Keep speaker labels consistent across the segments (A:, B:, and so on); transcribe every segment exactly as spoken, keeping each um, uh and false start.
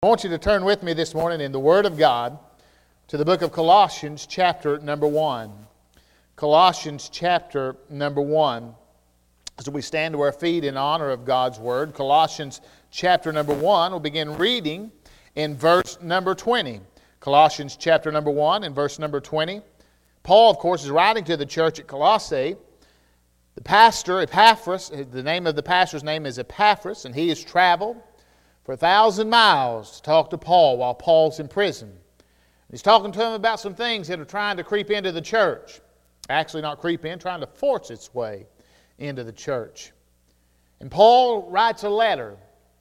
A: I want you to turn with me this morning in the Word of God to the book of Colossians chapter number one. Colossians chapter number one. As we stand to our feet in honor of God's Word, Colossians chapter number one, we'll begin reading in verse number twenty. Colossians chapter number one and verse number twenty. Paul, of course, is writing to the church at Colossae. The pastor, Epaphras, the name of the pastor's name is Epaphras, and he has traveled for a thousand miles to talk to Paul while Paul's in prison. He's talking to him about some things that are trying to creep into the church. Actually not creep in, trying to force its way into the church. And Paul writes a letter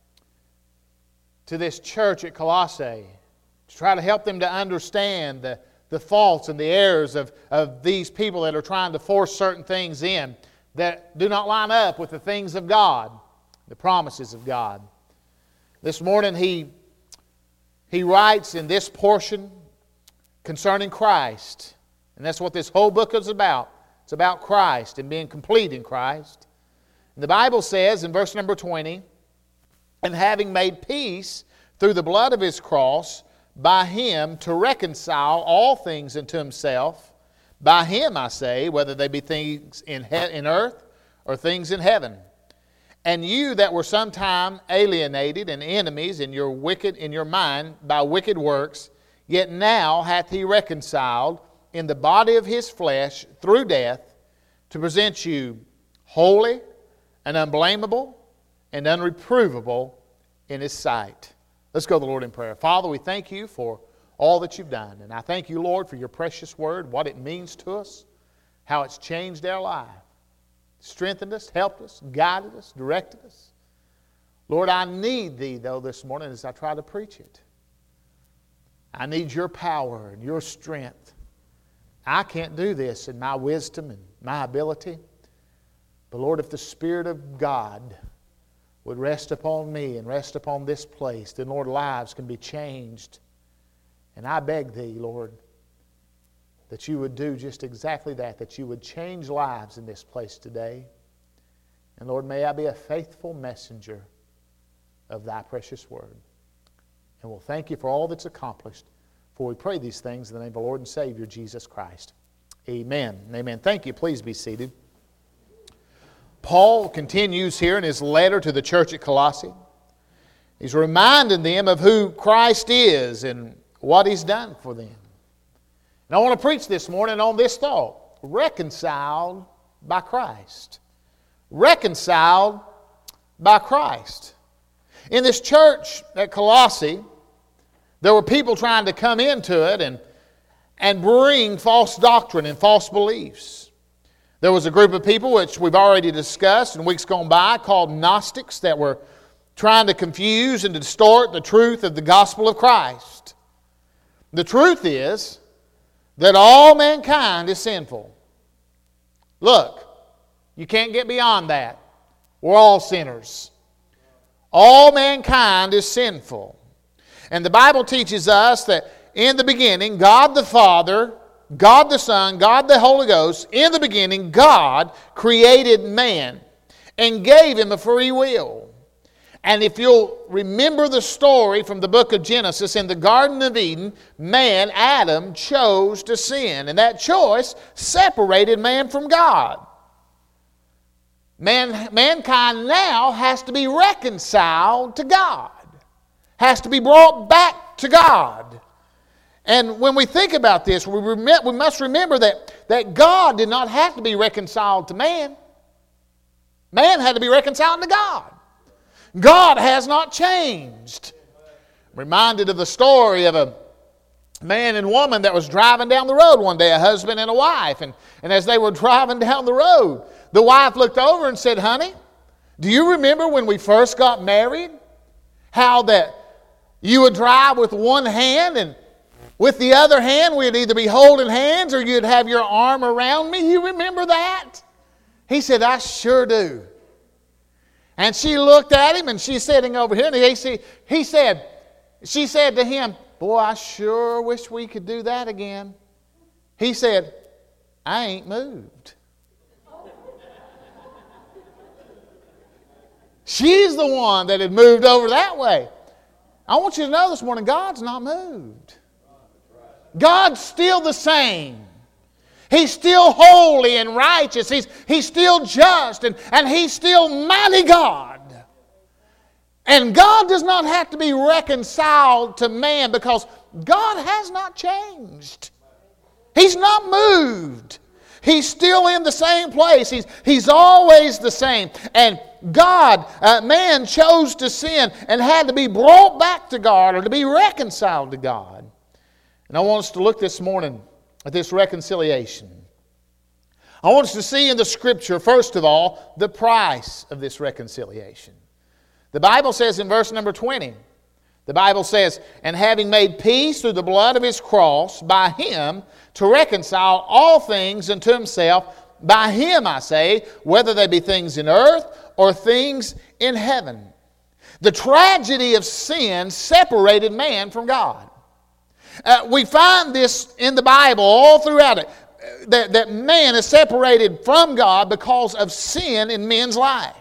A: to this church at Colossae to try to help them to understand the, the faults and the errors of, of these people that are trying to force certain things in that do not line up with the things of God, the promises of God. This morning he, he writes in this portion concerning Christ. And that's what this whole book is about. It's about Christ and being complete in Christ. And the Bible says in verse number twenty, "And having made peace through the blood of His cross, by Him to reconcile all things unto Himself. By Him, I say, whether they be things in, he- in earth or things in heaven. And you that were sometime alienated and enemies in your wicked in your mind by wicked works, yet now hath He reconciled in the body of His flesh through death, to present you holy and unblameable and unreprovable in His sight." Let's go to the Lord in prayer. Father, we thank You for all that You've done. And I thank You, Lord, for Your precious word, what it means to us, how it's changed our life. Strengthened us, helped us, guided us, directed us. Lord, I need Thee, though, this morning as I try to preach it. I need Your power and Your strength. I can't do this in my wisdom and my ability. But Lord, if the Spirit of God would rest upon me and rest upon this place, then, Lord, lives can be changed. And I beg Thee, Lord, that You would do just exactly that, that You would change lives in this place today. And Lord, may I be a faithful messenger of Thy precious word. And we'll thank You for all that's accomplished. For we pray these things in the name of the Lord and Savior, Jesus Christ. Amen. Amen. Thank you. Please be seated. Paul continues here in his letter to the church at Colossae. He's reminding them of who Christ is and what He's done for them. And I want to preach this morning on this thought: reconciled by Christ. Reconciled by Christ. In this church at Colossae, there were people trying to come into it and, and bring false doctrine and false beliefs. There was a group of people, which we've already discussed in weeks gone by, called Gnostics, that were trying to confuse and distort the truth of the gospel of Christ. The truth is that all mankind is sinful. Look, you can't get beyond that. We're all sinners. All mankind is sinful. And the Bible teaches us that in the beginning, God the Father, God the Son, God the Holy Ghost, in the beginning, God created man and gave him a free will. And if you'll remember the story from the book of Genesis, in the Garden of Eden, man, Adam, chose to sin. And that choice separated man from God. Man, mankind now has to be reconciled to God. Has to be brought back to God. And when we think about this, we, rem- we must remember that, that God did not have to be reconciled to man. Man had to be reconciled to God. God has not changed. I'm reminded of the story of a man and woman that was driving down the road one day, a husband and a wife. And, and as they were driving down the road, the wife looked over and said, "Honey, do you remember when we first got married? How that you would drive with one hand and with the other hand we'd either be holding hands or you'd have your arm around me. You remember that?" He said, "I sure do." And she looked at him, and she's sitting over here, and he, he said, she said to him, "Boy, I sure wish we could do that again." He said, "I ain't moved." She's the one that had moved over that way. I want you to know this morning, God's not moved. God's still the same. He's still holy and righteous. He's, he's still just, and, and He's still mighty God. And God does not have to be reconciled to man because God has not changed. He's not moved. He's still in the same place. He's, he's always the same. And God, uh, man chose to sin and had to be brought back to God or to be reconciled to God. And I want us to look this morning at this reconciliation. I want us to see in the Scripture, first of all, the price of this reconciliation. The Bible says in verse number twenty, the Bible says, "And having made peace through the blood of His cross, by Him to reconcile all things unto Himself, by Him, I say, whether they be things in earth or things in heaven." The tragedy of sin separated man from God. Uh, we find this in the Bible all throughout it, that, that man is separated from God because of sin in men's life.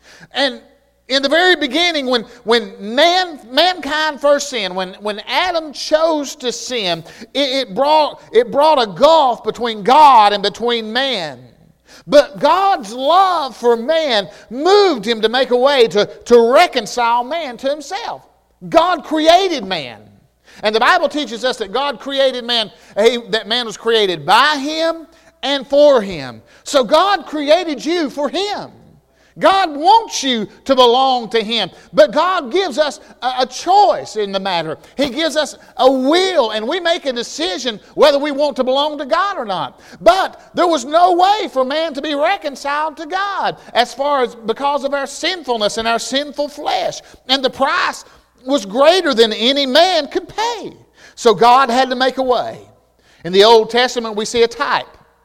A: And in the very beginning, when, when man, mankind first sinned, when, when Adam chose to sin, it, it, brought, it brought a gulf between God and between man. But God's love for man moved Him to make a way to, to reconcile man to Himself. God created man. And the Bible teaches us that God created man, that man was created by Him and for Him. So God created you for Him. God wants you to belong to Him. But God gives us a, a choice in the matter. He gives us a will, and we make a decision whether we want to belong to God or not. But there was no way for man to be reconciled to God as far as because of our sinfulness and our sinful flesh. And the price was greater than any man could pay. So God had to make a way. In the Old Testament, we see a type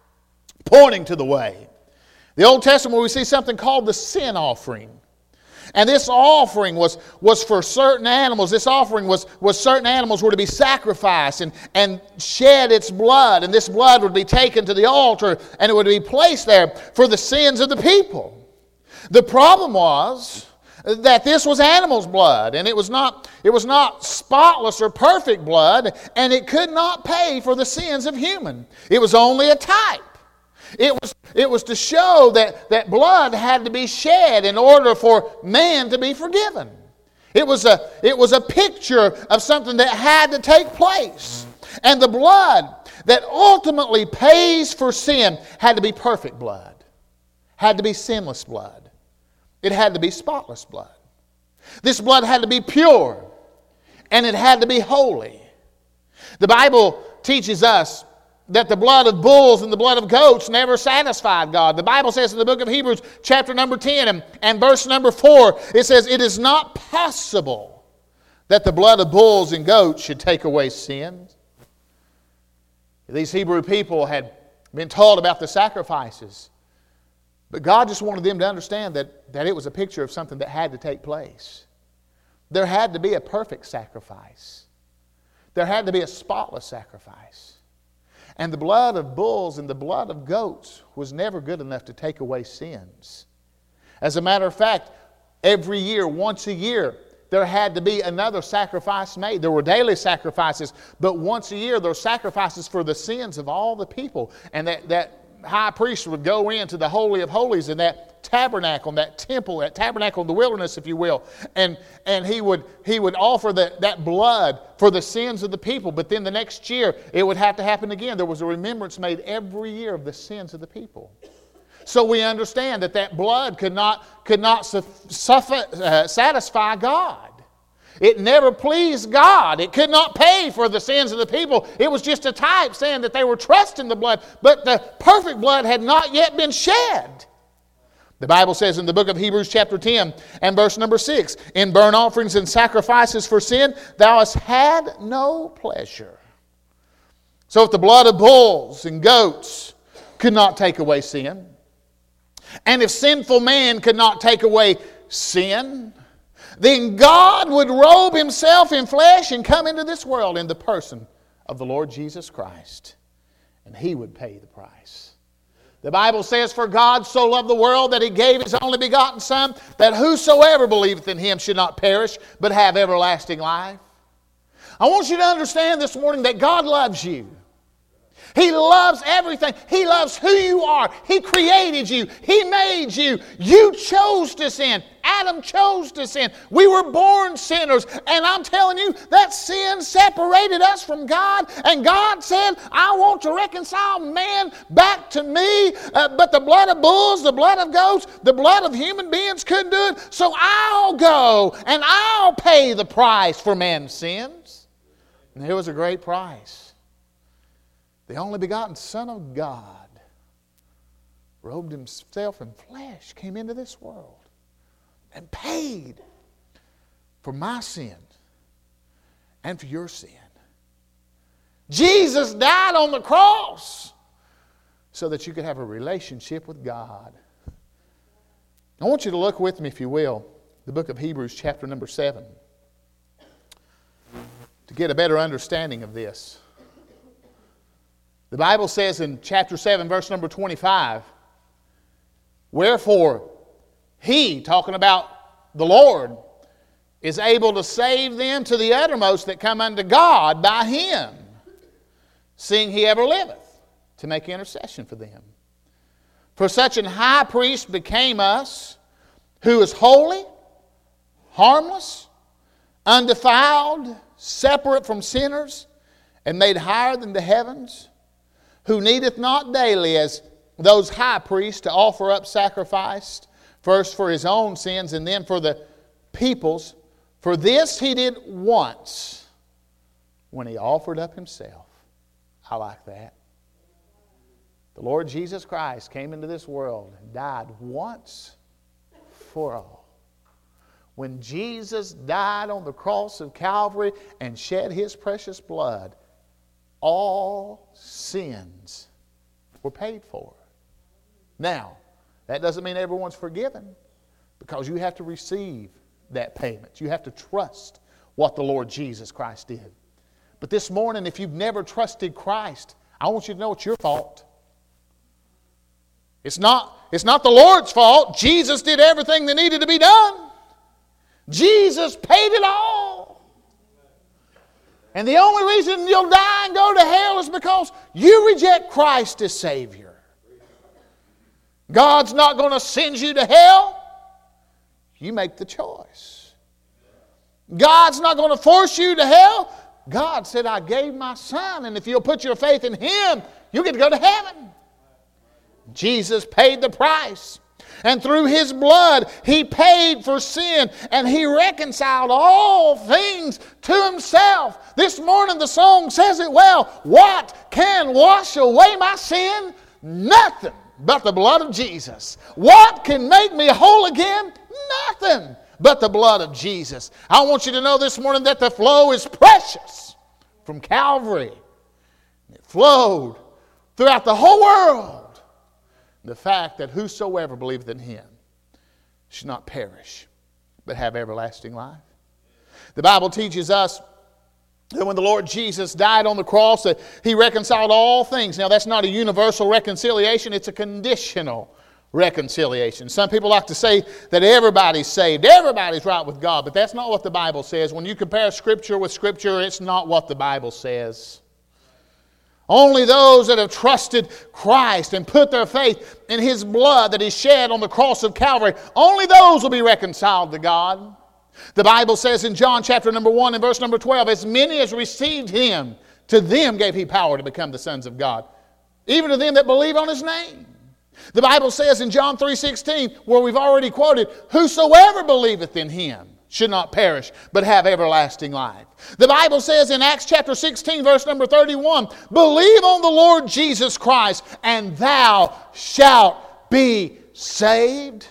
A: pointing to the way. The Old Testament, we see something called the sin offering. And this offering was, was for certain animals. This offering was, was certain animals were to be sacrificed and, and shed its blood. And this blood would be taken to the altar and it would be placed there for the sins of the people. The problem was that this was animals' blood, and it was not, it was not spotless or perfect blood, and it could not pay for the sins of human. It was only a type. It was, it was to show that, that blood had to be shed in order for man to be forgiven. It was a, it was a picture of something that had to take place. And the blood that ultimately pays for sin had to be perfect blood, had to be sinless blood. It had to be spotless blood. This blood had to be pure, and it had to be holy. The Bible teaches us that the blood of bulls and the blood of goats never satisfied God. The Bible says in the book of Hebrews, chapter number ten and, and verse number four, it says, "It is not possible that the blood of bulls and goats should take away sins." These Hebrew people had been taught about the sacrifices. But God just wanted them to understand that, that it was a picture of something that had to take place. There had to be a perfect sacrifice. There had to be a spotless sacrifice. And the blood of bulls and the blood of goats was never good enough to take away sins. As a matter of fact, every year, once a year, there had to be another sacrifice made. There were daily sacrifices, but once a year there were sacrifices for the sins of all the people. And that, that high priest would go into the Holy of Holies in that tabernacle, in that temple, that tabernacle in the wilderness, if you will, and, and he would he would offer the, that blood for the sins of the people. But then the next year, it would have to happen again. There was a remembrance made every year of the sins of the people. So we understand that that blood could not, could not suffer, uh, satisfy God. It never pleased God. It could not pay for the sins of the people. It was just a type saying that they were trusting the blood, but the perfect blood had not yet been shed. The Bible says in the book of Hebrews chapter ten and verse number six, "In burnt offerings and sacrifices for sin, thou hast had no pleasure." So if the blood of bulls and goats could not take away sin, and if sinful man could not take away sin, then God would robe Himself in flesh and come into this world in the person of the Lord Jesus Christ. And He would pay the price. The Bible says, for God so loved the world that He gave His only begotten Son, that whosoever believeth in Him should not perish, but have everlasting life. I want you to understand this morning that God loves you. He loves everything. He loves who you are. He created you. He made you. You chose to sin. Adam chose to sin. We were born sinners. And I'm telling you, that sin separated us from God. And God said, I want to reconcile man back to me. Uh, but the blood of bulls, the blood of goats, the blood of human beings couldn't do it. So I'll go and I'll pay the price for man's sins. And it was a great price. The only begotten Son of God robed Himself in flesh, came into this world, and paid for my sin and for your sin. Jesus died on the cross so that you could have a relationship with God. I want you to look with me, if you will, the book of Hebrews chapter number seven, to get a better understanding of this. The Bible says in chapter seven, verse number twenty-five, wherefore He, talking about the Lord, is able to save them to the uttermost that come unto God by Him, seeing He ever liveth, to make intercession for them. For such an high priest became us, who is holy, harmless, undefiled, separate from sinners, and made higher than the heavens, who needeth not daily as those high priests to offer up sacrifice, first for His own sins and then for the people's. For this He did once, when He offered up Himself. I like that. The Lord Jesus Christ came into this world and died once for all. When Jesus died on the cross of Calvary and shed His precious blood, all sins were paid for. Now, that doesn't mean everyone's forgiven, because you have to receive that payment. You have to trust what the Lord Jesus Christ did. But this morning, if you've never trusted Christ, I want you to know it's your fault. It's not, it's not the Lord's fault. Jesus did everything that needed to be done. Jesus paid it all. And the only reason you'll die and go to hell is because you reject Christ as Savior. God's not going to send you to hell. You make the choice. God's not going to force you to hell. God said, I gave my Son, and if you'll put your faith in Him, you'll get to go to heaven. Jesus paid the price. And through His blood, He paid for sin, and He reconciled all things to Himself. This morning the song says it well. What can wash away my sin? Nothing but the blood of Jesus. What can make me whole again? Nothing but the blood of Jesus. I want you to know this morning that the flow is precious from Calvary. It flowed throughout the whole world. The fact that whosoever believeth in Him should not perish, but have everlasting life. The Bible teaches us that when the Lord Jesus died on the cross, that He reconciled all things. Now, that's not a universal reconciliation. It's a conditional reconciliation. Some people like to say that everybody's saved. Everybody's right with God. But that's not what the Bible says. When you compare Scripture with Scripture, it's not what the Bible says. Only those that have trusted Christ and put their faith in His blood that He shed on the cross of Calvary, only those will be reconciled to God. The Bible says in John chapter number one and verse number twelve, as many as received Him, to them gave He power to become the sons of God, even to them that believe on His name. The Bible says in John three sixteen, where we've already quoted, whosoever believeth in Him should not perish, but have everlasting life. The Bible says in Acts chapter sixteen, verse number thirty-one, believe on the Lord Jesus Christ, and thou shalt be saved.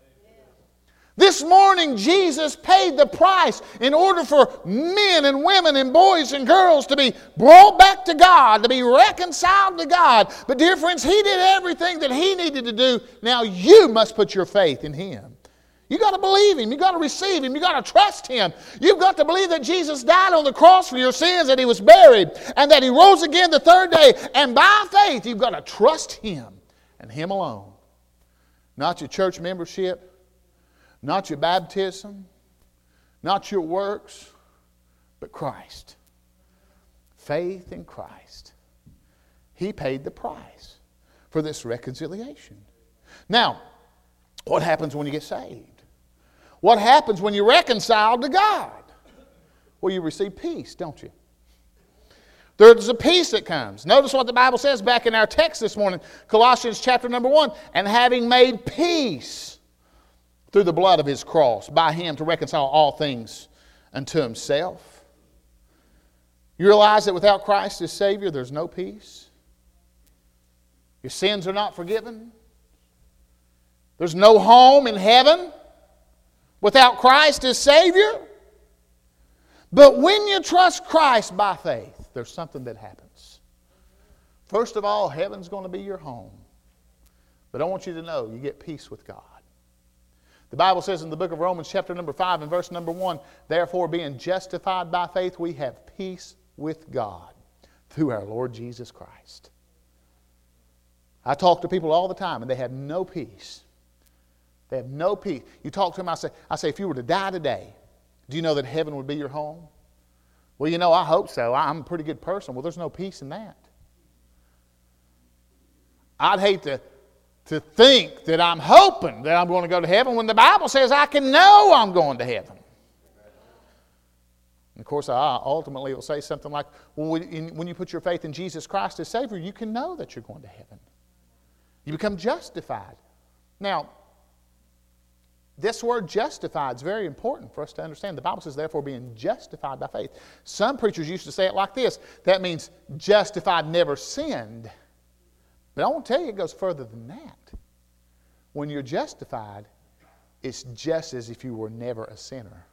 A: This morning, Jesus paid the price in order for men and women and boys and girls to be brought back to God, to be reconciled to God. But dear friends, He did everything that He needed to do. Now you must put your faith in Him. You've got to believe Him. You've got to receive Him. You've got to trust Him. You've got to believe that Jesus died on the cross for your sins, that He was buried, and that He rose again the third day. And by faith, you've got to trust Him and Him alone. Not your church membership, not your baptism, not your works, but Christ. Faith in Christ. He paid the price for this reconciliation. Now, what happens when you get saved? What happens when you're reconciled to God? Well, you receive peace, don't you? There's a peace that comes. Notice what the Bible says back in our text this morning, Colossians chapter number one. And having made peace through the blood of His cross, by Him to reconcile all things unto Himself. You realize that without Christ as Savior, there's no peace? Your sins are not forgiven? There's no home in heaven without Christ as Savior? But when you trust Christ by faith, there's something that happens. First of all, heaven's going to be your home. But I want you to know you get peace with God. The Bible says in the book of Romans chapter number five and verse number one, therefore being justified by faith, we have peace with God through our Lord Jesus Christ. I talk to people all the time and they have no peace. They have no peace. You talk to them, I say, I say, if you were to die today, do you know that heaven would be your home? Well, you know, I hope so. I'm a pretty good person. Well, there's no peace in that. I'd hate to, to think that I'm hoping that I'm going to go to heaven when the Bible says I can know I'm going to heaven. And of course, I ultimately will say something like, well, when you put your faith in Jesus Christ as Savior, you can know that you're going to heaven. You become justified. Now, this word justified is very important for us to understand. The Bible says, therefore, being justified by faith. Some preachers used to say it like this. That means justified, never sinned. But I want to tell you, it goes further than that. When you're justified, it's just as if you were never a sinner.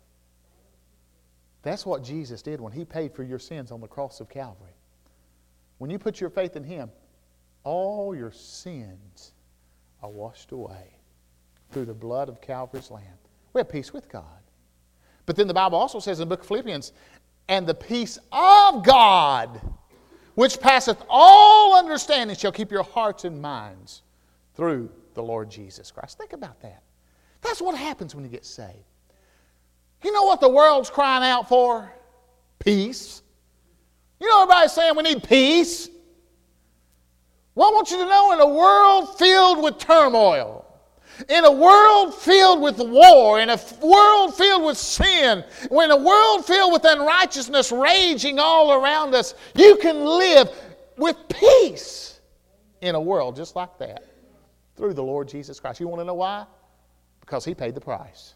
A: That's what Jesus did when He paid for your sins on the cross of Calvary. When you put your faith in Him, all your sins are washed away through the blood of Calvary's Lamb. We have peace with God. But then the Bible also says in the book of Philippians, and the peace of God, which passeth all understanding, shall keep your hearts and minds through the Lord Jesus Christ. Think about that. That's what happens when you get saved. You know what the world's crying out for? Peace. You know everybody's saying we need peace. Well, I want you to know, in a world filled with turmoil, in a world filled with war, in a world filled with sin, in a world filled with unrighteousness raging all around us, you can live with peace in a world just like that through the Lord Jesus Christ. You want to know why? Because He paid the price.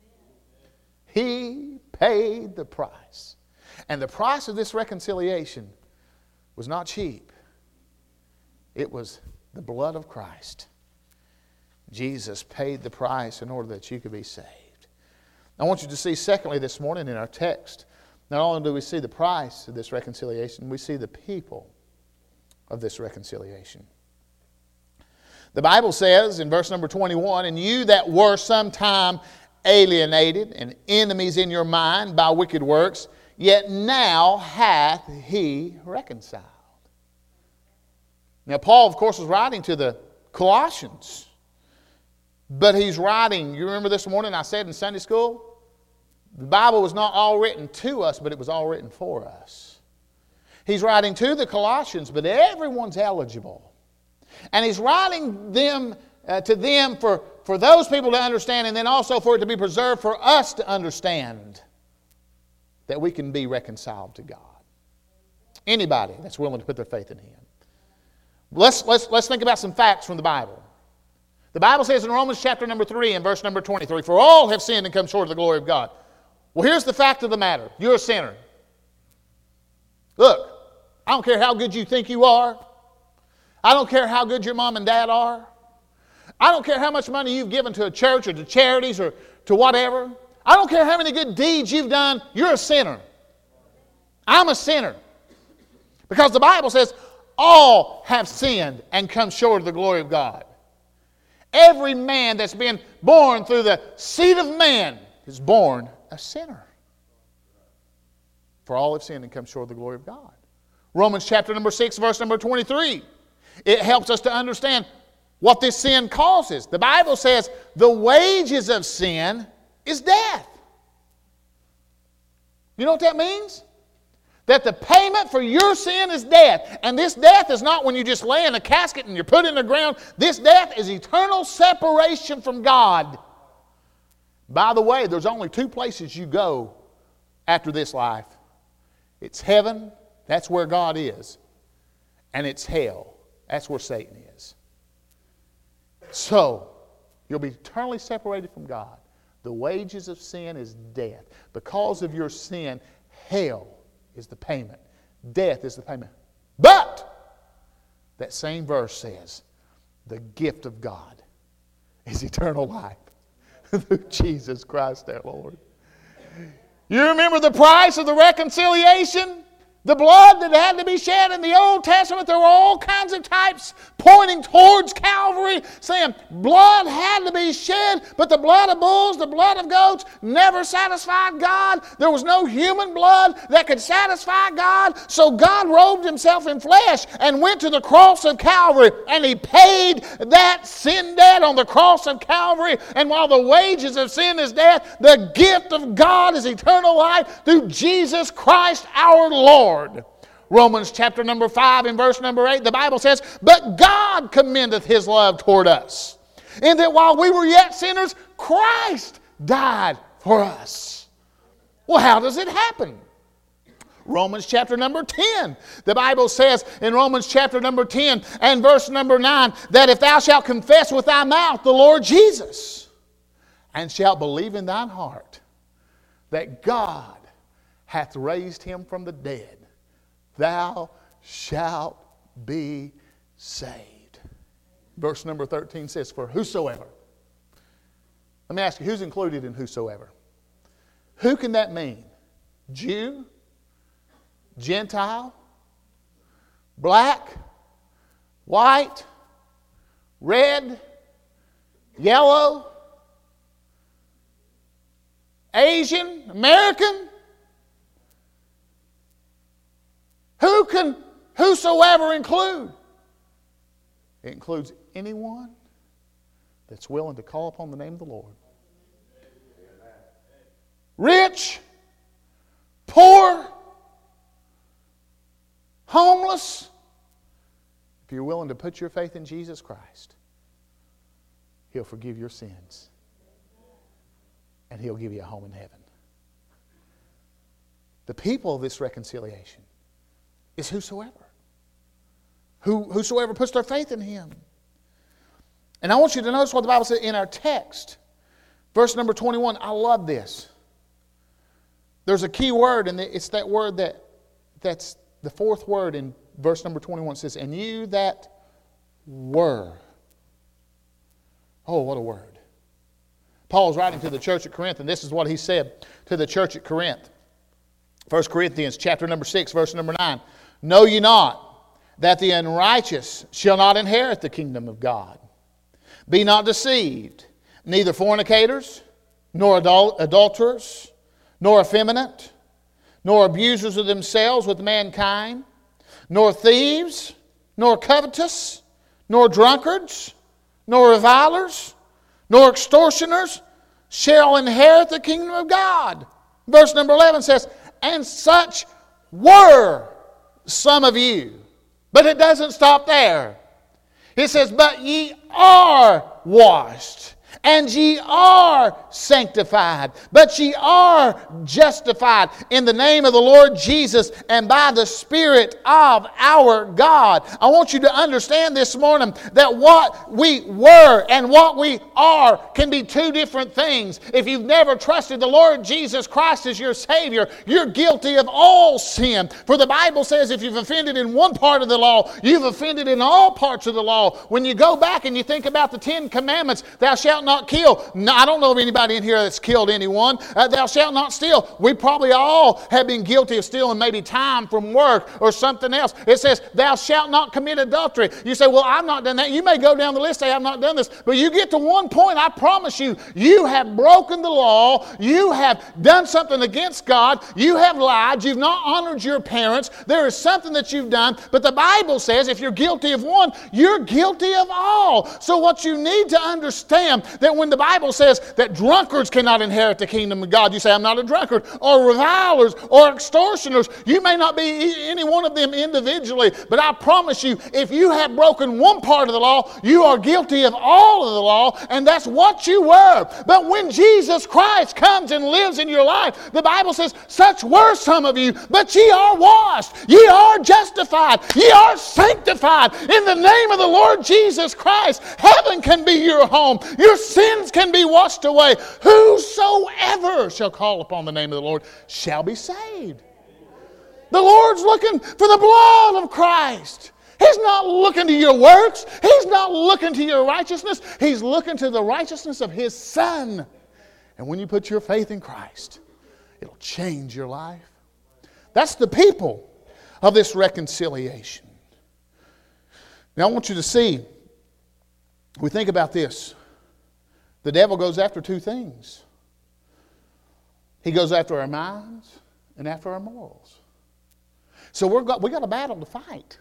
A: He paid the price. And the price of this reconciliation was not cheap. It was the blood of Christ. Jesus paid the price in order that you could be saved. I want you to see, secondly, this morning in our text, not only do we see the price of this reconciliation, we see the people of this reconciliation. The Bible says in verse number twenty-one, and you that were sometime alienated and enemies in your mind by wicked works, yet now hath He reconciled. Now, Paul, of course, was writing to the Colossians. But he's writing, you remember this morning I said in Sunday school, the Bible was not all written to us, but it was all written for us. He's writing to the Colossians, but everyone's eligible. And he's writing them uh, to them for, for those people to understand, and then also for it to be preserved for us to understand that we can be reconciled to God. Anybody that's willing to put their faith in Him. Let's, let's, let's think about some facts from the Bible. The Bible says in Romans chapter number three and verse number twenty-three, for all have sinned and come short of the glory of God. Well, here's the fact of the matter. You're a sinner. Look, I don't care how good you think you are. I don't care how good your mom and dad are. I don't care how much money you've given to a church or to charities or to whatever. I don't care how many good deeds you've done. You're a sinner. I'm a sinner. Because the Bible says all have sinned and come short of the glory of God. Every man that's been born through the seed of man is born a sinner. For all have sinned and come short of the glory of God. Romans chapter number six, verse number twenty-three. It helps us to understand what this sin causes. The Bible says the wages of sin is death. You know what that means? That the payment for your sin is death. And this death is not when you just lay in a casket and you're put in the ground. This death is eternal separation from God. By the way, there's only two places you go after this life. It's heaven, that's where God is. And it's hell, that's where Satan is. So, you'll be eternally separated from God. The wages of sin is death. Because of your sin, hell is the payment. Death is the payment. But, that same verse says, the gift of God is eternal life through Jesus Christ our Lord. You remember the price of the reconciliation? The blood that had to be shed in the Old Testament, there were all kinds of types pointing towards Calvary, saying blood had to be shed, but the blood of bulls, the blood of goats never satisfied God. There was no human blood that could satisfy God, so God robed himself in flesh and went to the cross of Calvary, and he paid that sin debt on the cross of Calvary. And while the wages of sin is death, the gift of God is eternal life through Jesus Christ our Lord. Romans chapter number five and verse number eight, the Bible says, but God commendeth his love toward us, in that while we were yet sinners, Christ died for us. Well, how does it happen? Romans chapter number ten. The Bible says in Romans chapter number ten and verse number nine, that if thou shalt confess with thy mouth the Lord Jesus, and shalt believe in thine heart that God hath raised him from the dead, thou shalt be saved. Verse number thirteen says, for whosoever. Let me ask you, who's included in whosoever? Who can that mean? Jew? Gentile? Black? White? Red? Yellow? Asian? American? Who can whosoever include? It includes anyone that's willing to call upon the name of the Lord. Rich, poor, homeless. If you're willing to put your faith in Jesus Christ, He'll forgive your sins. And He'll give you a home in heaven. The people of this reconciliation is whosoever. Who, whosoever puts their faith in Him. And I want you to notice what the Bible says in our text. Verse number twenty-one, I love this. There's a key word, and it's that word that that's the fourth word in verse number twenty-one. It says, and you that were. Oh, what a word. Paul's writing to the church at Corinth, and this is what he said to the church at Corinth. First Corinthians chapter number six, verse number nine. Know ye not that the unrighteous shall not inherit the kingdom of God? Be not deceived, neither fornicators, nor adul- adulterers, nor effeminate, nor abusers of themselves with mankind, nor thieves, nor covetous, nor drunkards, nor revilers, nor extortioners shall inherit the kingdom of God. Verse number eleven says, and such were some of you. But it doesn't stop there. It says, but ye are washed, and ye are sanctified, but ye are justified in the name of the Lord Jesus and by the Spirit of our God. I want you to understand this morning that what we were and what we are can be two different things. If you've never trusted the Lord Jesus Christ as your Savior, you're guilty of all sin. For the Bible says if you've offended in one part of the law, you've offended in all parts of the law. When you go back and you think about the Ten Commandments, thou shalt not kill. No, I don't know of anybody in here that's killed anyone. Uh, thou shalt not steal. We probably all have been guilty of stealing maybe time from work or something else. It says, thou shalt not commit adultery. You say, well, I've not done that. You may go down the list and say, I've not done this. But you get to one point, I promise you, you have broken the law. You have done something against God. You have lied. You've not honored your parents. There is something that you've done. But the Bible says if you're guilty of one, you're guilty of all. So what you need to understand, that when the Bible says that drunkards cannot inherit the kingdom of God, you say, I'm not a drunkard, or revilers, or extortioners. You may not be any one of them individually, but I promise you, if you have broken one part of the law, you are guilty of all of the law, and that's what you were. But when Jesus Christ comes and lives in your life, the Bible says, such were some of you, but ye are washed, ye are justified, ye are sanctified in the name of the Lord Jesus Christ. Heaven can be your home. Your sins can be washed away. Whosoever shall call upon the name of the Lord shall be saved. The Lord's looking for the blood of Christ. He's not looking to your works. He's not looking to your righteousness. He's looking to the righteousness of His Son. And when you put your faith in Christ, it'll change your life. That's the people of this reconciliation. Now I want you to see, we think about this. The devil goes after two things. He goes after our minds and after our morals. So we've got, we got a battle to fight.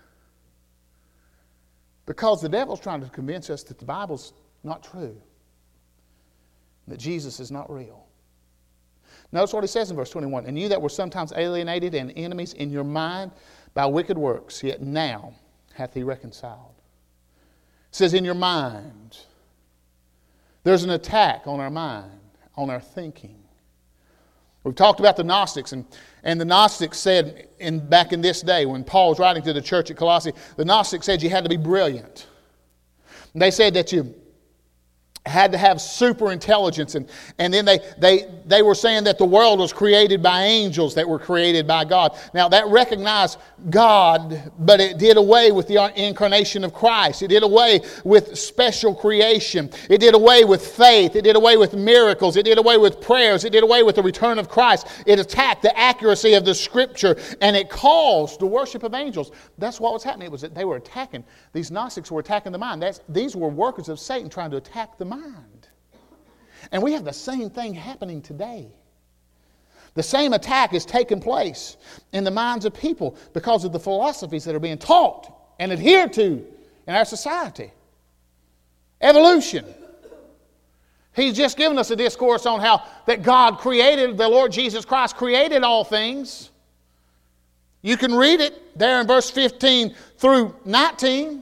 A: Because the devil's trying to convince us that the Bible's not true. That Jesus is not real. Notice what he says in verse twenty-one. And you that were sometimes alienated and enemies in your mind by wicked works, yet now hath he reconciled. It says in your mind. There's an attack on our mind, on our thinking. We've talked about the Gnostics, and, and the Gnostics said in back in this day, when Paul was writing to the church at Colossae, the Gnostics said you had to be brilliant. And they said that you had to have super intelligence, and, and then they, they, they were saying that the world was created by angels that were created by God. Now that recognized God, but it did away with the incarnation of Christ. It did away with special creation. It did away with faith. It did away with miracles. It did away with prayers. It did away with the return of Christ. It attacked the accuracy of the Scripture, and it caused the worship of angels. That's what was happening. It was that they were attacking. These Gnostics were attacking the mind. That's, these were workers of Satan trying to attack the mind. Mind. And we have the same thing happening today. The same attack is taking place in the minds of people because of the philosophies that are being taught and adhered to in our society. Evolution. He's just given us a discourse on how that God created, the Lord Jesus Christ created all things. You can read it there in verse fifteen through nineteen.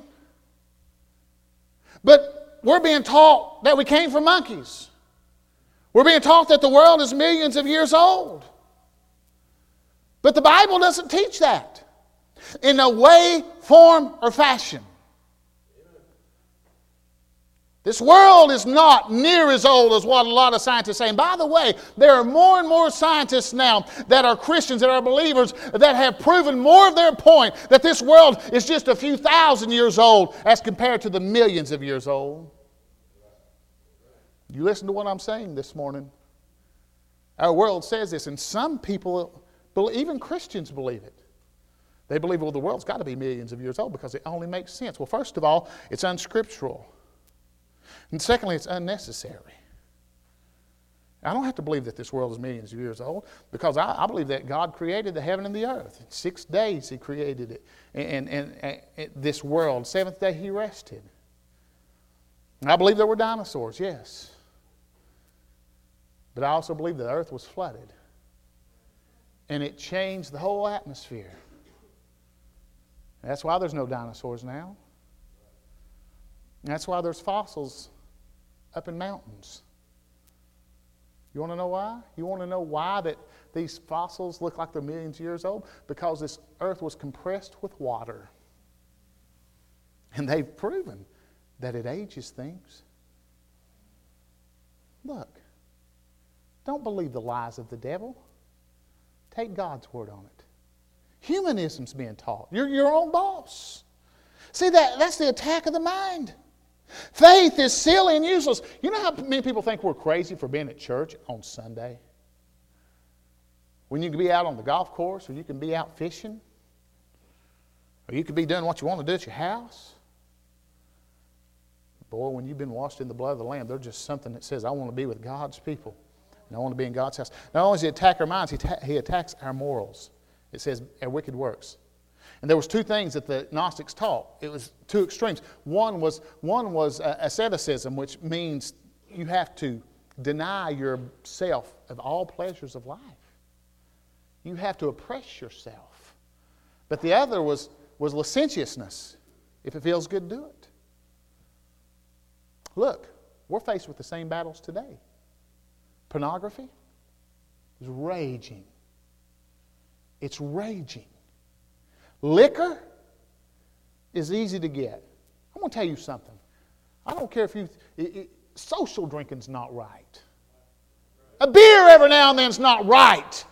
A: But we're being taught that we came from monkeys. We're being taught that the world is millions of years old. But the Bible doesn't teach that in a way, form, or fashion. This world is not near as old as what a lot of scientists say. And by the way, there are more and more scientists now that are Christians, that are believers, that have proven more of their point that this world is just a few thousand years old as compared to the millions of years old. You listen to what I'm saying this morning. Our world says this, and some people, even Christians, believe it. They believe, well, the world's got to be millions of years old because it only makes sense. Well, first of all, it's unscriptural. And secondly, it's unnecessary. I don't have to believe that this world is millions of years old because I, I believe that God created the heaven and the earth. In six days He created it. And, and, and, and this world, seventh day He rested. And I believe there were dinosaurs, yes. But I also believe the earth was flooded. And it changed the whole atmosphere. That's why there's no dinosaurs now. And that's why there's fossils up in mountains. You want to know why? You want to know why that these fossils look like they're millions of years old? Because this earth was compressed with water. And they've proven that it ages things. Look, don't believe the lies of the devil. Take God's word on it. Humanism's being taught. You're your own boss. See, that, that's the attack of the mind. Faith is silly and useless. You know how many people think we're crazy for being at church on Sunday? When you can be out on the golf course, or you can be out fishing, or you could be doing what you want to do at your house. Boy, when you've been washed in the blood of the Lamb, there's just something that says, I want to be with God's people. And I want to be in God's house. Not only does he attack our minds, he, ta- he attacks our morals. It says our wicked works. And there was two things that the Gnostics taught. It was two extremes. One was, one was uh, asceticism, which means you have to deny yourself of all pleasures of life. You have to oppress yourself. But the other was, was licentiousness. If it feels good, do it. Look, we're faced with the same battles today. Pornography is raging. It's raging. Liquor is easy to get. I'm going to tell you something. I don't care if you... It, it, social drinking's not right. A beer every now and then is not right.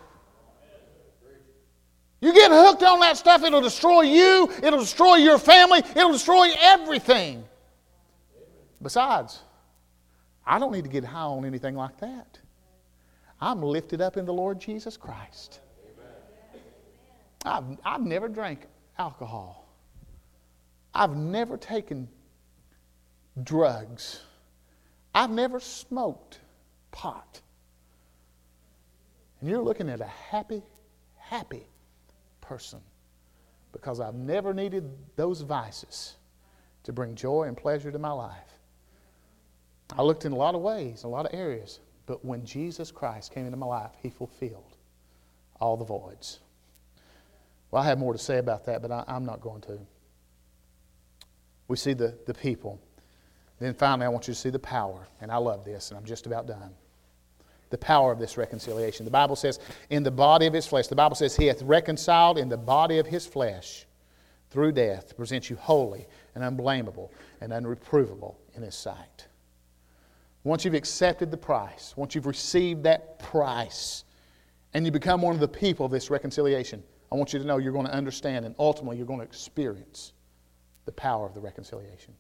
A: You get hooked on that stuff, it'll destroy you. It'll destroy your family. It'll destroy everything. Besides, I don't need to get high on anything like that. I'm lifted up in the Lord Jesus Christ. I've, I've never drank alcohol. I've never taken drugs. I've never smoked pot. And you're looking at a happy, happy person because I've never needed those vices to bring joy and pleasure to my life. I looked in a lot of ways, a lot of areas, but when Jesus Christ came into my life, he fulfilled all the voids. Well, I have more to say about that, but I, I'm not going to. We see the, the people. Then finally, I want you to see the power. And I love this, and I'm just about done. The power of this reconciliation. The Bible says, in the body of his flesh. The Bible says, he hath reconciled in the body of his flesh through death to present you holy and unblameable and unreprovable in his sight. Once you've accepted the price, once you've received that price, and you become one of the people of this reconciliation, I want you to know you're going to understand and ultimately you're going to experience the power of the reconciliation.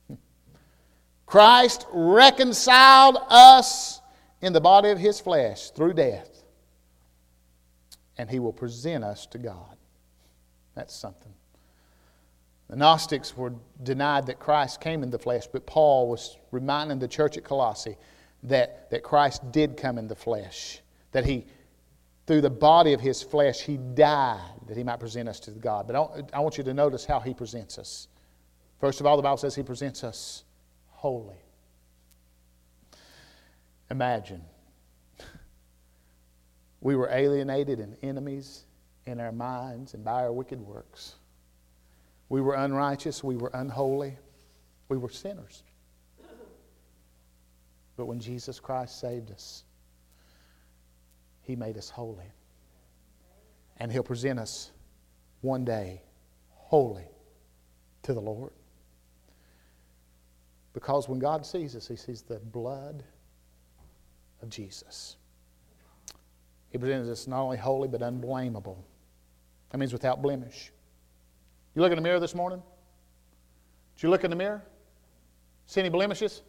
A: Christ reconciled us in the body of his flesh through death, and he will present us to God. That's something. The Gnostics were denied that Christ came in the flesh, but Paul was reminding the church at Colossae that, that Christ did come in the flesh, that he, through the body of his flesh, he died that he might present us to God. But I, I want you to notice how he presents us. First of all, the Bible says he presents us holy. Imagine. We were alienated and enemies in our minds and by our wicked works. We were unrighteous. We were unholy. We were sinners. But when Jesus Christ saved us, he made us holy. And he'll present us one day holy to the Lord. Because when God sees us, he sees the blood of Jesus. He presents us not only holy, but unblameable. That means without blemish. You look in the mirror this morning? Did you look in the mirror? See any blemishes?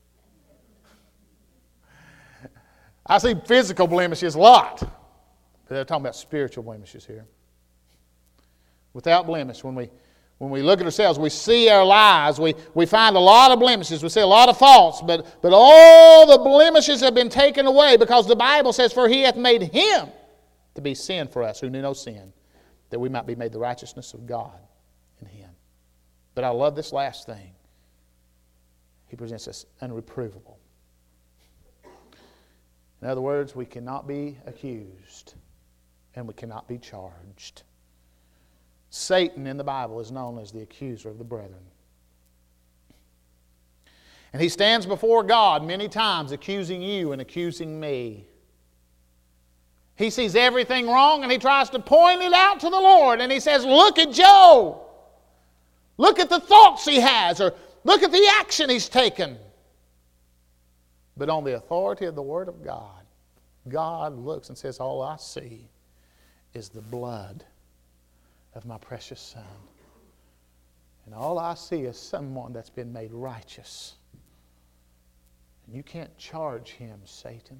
A: I see physical blemishes a lot. But they're talking about spiritual blemishes here. Without blemish, when we when we look at ourselves, we see our lives, we, we find a lot of blemishes, we see a lot of faults, but, but all the blemishes have been taken away because the Bible says, for he hath made him to be sin for us who knew no sin, that we might be made the righteousness of God in him. But I love this last thing. He presents us unreprovable. In other words, we cannot be accused and we cannot be charged. Satan in the Bible is known as the accuser of the brethren. And he stands before God many times accusing you and accusing me. He sees everything wrong and he tries to point it out to the Lord. And he says, look at Job. Look at the thoughts he has, or look at the action he's taken. But on the authority of the Word of God, God looks and says, all I see is the blood of my precious Son. And all I see is someone that's been made righteous. And you can't charge him, Satan.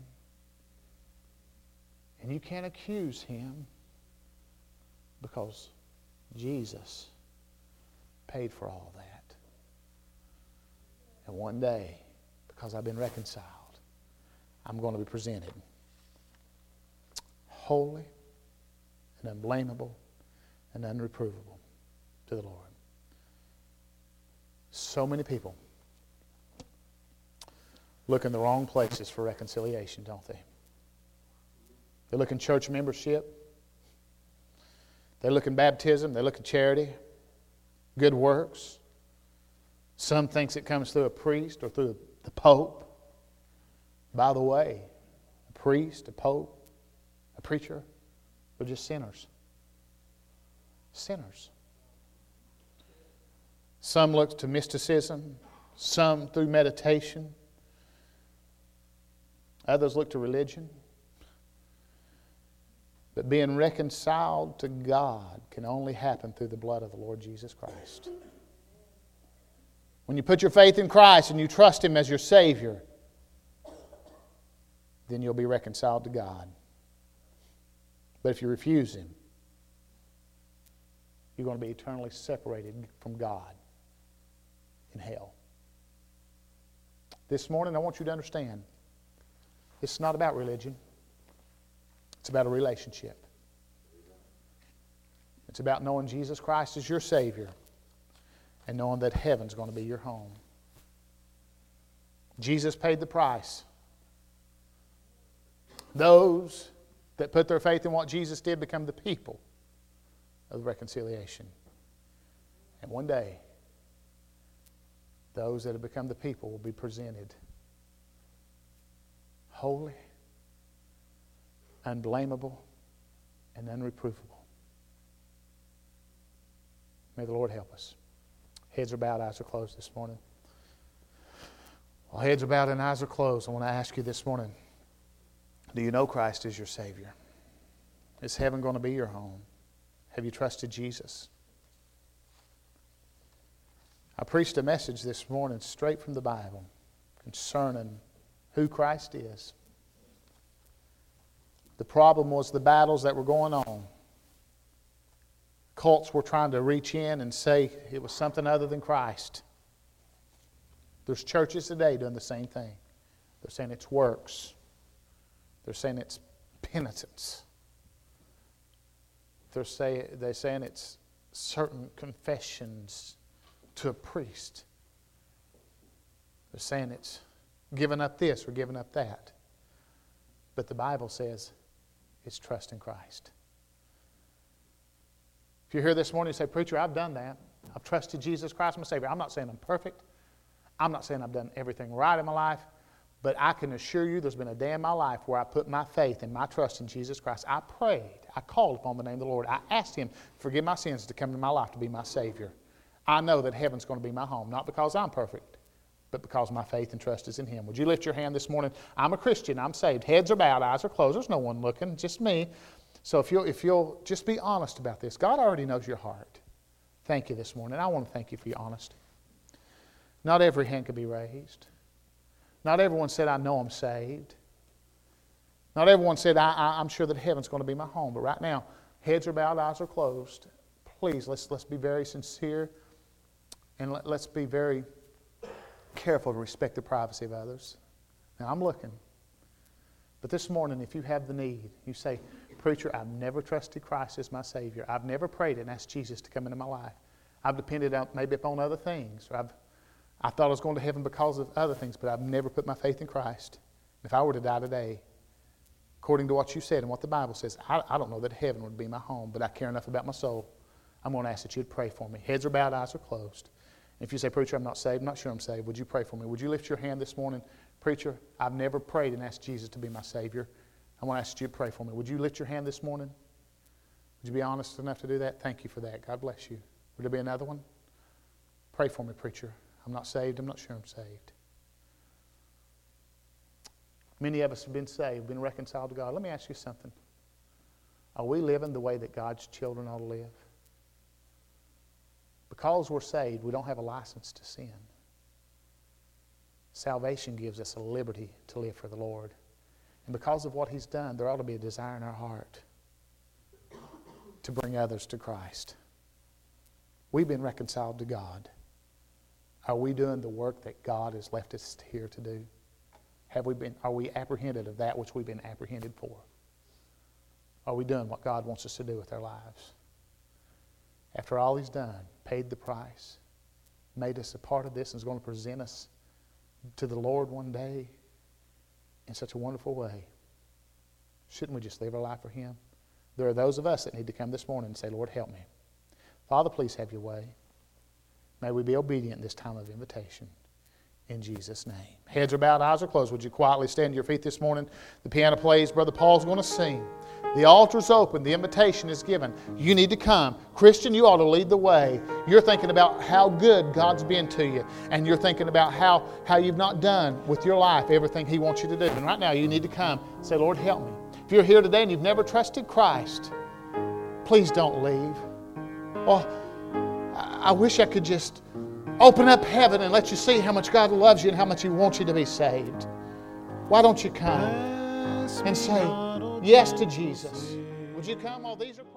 A: And you can't accuse him because Jesus paid for all that. And one day, because I've been reconciled, I'm going to be presented holy and unblameable and unreprovable to the Lord. So many people look in the wrong places for reconciliation, don't they? They look in church membership. They look in baptism. They look in charity, good works. Some thinks it comes through a priest or through the Pope. By the way, a priest, a pope, a preacher, they're just sinners. Sinners. Some look to mysticism, some through meditation. Others look to religion. But being reconciled to God can only happen through the blood of the Lord Jesus Christ. When you put your faith in Christ and you trust Him as your Savior, then you'll be reconciled to God. But if you refuse Him, you're going to be eternally separated from God in hell. This morning I want you to understand, it's not about religion. It's about a relationship. It's about knowing Jesus Christ as your Savior and knowing that heaven's going to be your home. Jesus paid the price. Those that put their faith in what Jesus did become the people of reconciliation. And one day, those that have become the people will be presented holy, unblameable, and unreprovable. May the Lord help us. Heads are bowed, eyes are closed this morning. While heads are bowed and eyes are closed, I want to ask you this morning, do you know Christ is your Savior? Is heaven going to be your home? Have you trusted Jesus? I preached a message this morning straight from the Bible concerning who Christ is. The problem was the battles that were going on. Cults were trying to reach in and say it was something other than Christ. There's churches today doing the same thing. They're saying it's works. They're saying it's penitence. They're, say, they're saying it's certain confessions to a priest. They're saying it's giving up this or giving up that. But the Bible says it's trust in Christ. If you're here this morning and say, preacher, I've done that. I've trusted Jesus Christ, my Savior. I'm not saying I'm perfect. I'm not saying I've done everything right in my life. But I can assure you there's been a day in my life where I put my faith and my trust in Jesus Christ. I prayed. I called upon the name of the Lord. I asked Him to forgive my sins, to come into my life, to be my Savior. I know that heaven's going to be my home, not because I'm perfect, but because my faith and trust is in Him. Would you lift your hand this morning? I'm a Christian. I'm saved. Heads are bowed. Eyes are closed. There's no one looking, just me. So if you'll, if you'll just be honest about this, God already knows your heart. Thank you this morning. I want to thank you for your honesty. Not every hand could be raised. Not everyone said, I know I'm saved. Not everyone said, I, I, I'm sure that heaven's going to be my home. But right now, heads are bowed, eyes are closed. Please, let's, let's be very sincere. And let, let's be very careful to respect the privacy of others. Now, I'm looking. But this morning, if you have the need, you say, preacher, I've never trusted Christ as my Savior. I've never prayed and asked Jesus to come into my life. I've depended on, maybe upon other things. Or I've, I thought I was going to heaven because of other things, but I've never put my faith in Christ. If I were to die today, according to what you said and what the Bible says, I, I don't know that heaven would be my home, but I care enough about my soul. I'm going to ask that you'd pray for me. Heads are bowed, eyes are closed. If you say, preacher, I'm not saved, I'm not sure I'm saved, would you pray for me? Would you lift your hand this morning? Preacher, I've never prayed and asked Jesus to be my Savior. I want to ask you to pray for me. Would you lift your hand this morning? Would you be honest enough to do that? Thank you for that. God bless you. Would there be another one? Pray for me, preacher. I'm not saved. I'm not sure I'm saved. Many of us have been saved, been reconciled to God. Let me ask you something. Are we living the way that God's children ought to live? Because we're saved, we don't have a license to sin. Salvation gives us a liberty to live for the Lord. And because of what He's done, there ought to be a desire in our heart to bring others to Christ. We've been reconciled to God. Are we doing the work that God has left us here to do? Have we been, are we apprehended of that which we've been apprehended for? Are we doing what God wants us to do with our lives? After all He's done, paid the price, made us a part of this, and is going to present us to the Lord one day in such a wonderful way, shouldn't we just live our life for Him? There are those of us that need to come this morning and say, Lord, help me. Father, please have your way. May we be obedient in this time of invitation. In Jesus' name. Heads are bowed, eyes are closed. Would you quietly stand to your feet this morning? The piano plays. Brother Paul's going to sing. The altar's open. The invitation is given. You need to come. Christian, you ought to lead the way. You're thinking about how good God's been to you. And you're thinking about how, how you've not done with your life everything He wants you to do. And right now you need to come and say, Lord, help me. If you're here today and you've never trusted Christ, please don't leave. Well, I wish I could just open up heaven and let you see how much God loves you and how much He wants you to be saved. Why don't you come and say yes to Jesus? Would you come? All these are